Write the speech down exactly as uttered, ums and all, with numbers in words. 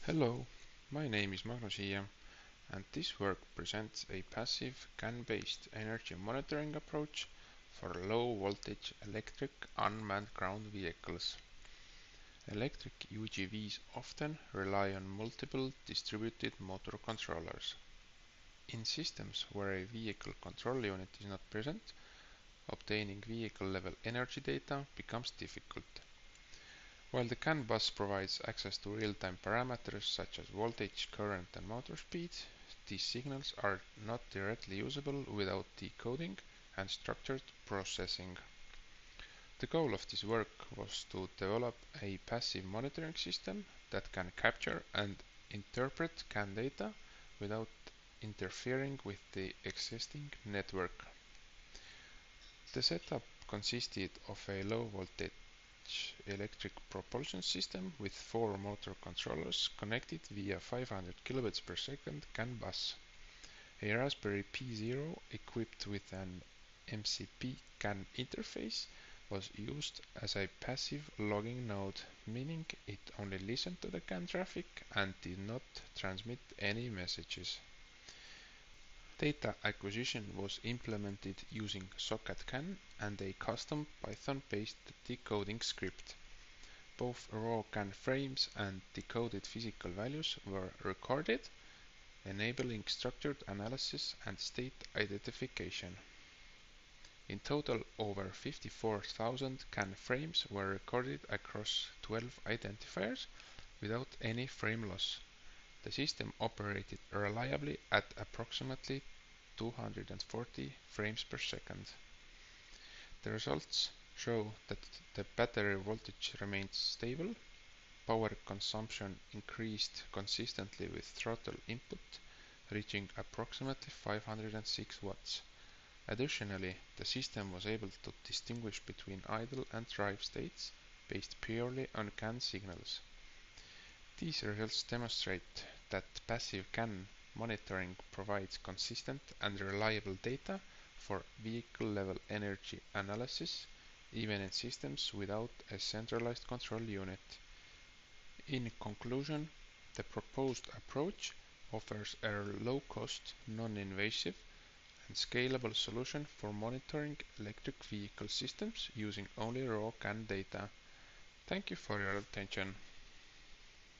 Hello, my name is Magnus Hiia, and this work presents a passive C A N-based energy monitoring approach for low voltage electric unmanned ground vehicles. Electric U G Vs often rely on multiple distributed motor controllers. In systems where a vehicle control unit is not present, obtaining vehicle level energy data becomes difficult. While the C A N bus provides access to real-time parameters such as voltage, current and motor speed, these signals are not directly usable without decoding and structured processing. The goal of this work was to develop a passive monitoring system that can capture and interpret C A N data without interfering with the existing network. The setup consisted of a low voltage electric propulsion system with four motor controllers connected via five hundred kilobits per second C A N bus. A Raspberry Pi Zero equipped with an M C P C A N interface was used as a passive logging node, meaning it only listened to the C A N traffic and did not transmit any messages. Data acquisition was implemented using Socket C A N and a custom Python-based decoding script. Both raw C A N frames and decoded physical values were recorded, enabling structured analysis and state identification. In total, over fifty-four thousand C A N frames were recorded across twelve identifiers without any frame loss. The system operated reliably at approximately two hundred forty frames per second. The results show that the battery voltage remained stable, power consumption increased consistently with throttle input, reaching approximately five hundred six watts. Additionally, the system was able to distinguish between idle and drive states based purely on C A N signals. These results demonstrate that passive C A N monitoring provides consistent and reliable data for vehicle-level energy analysis, even in systems without a centralized control unit. In conclusion, the proposed approach offers a low-cost, non-invasive, and scalable solution for monitoring electric vehicle systems using only raw C A N data. Thank you for your attention.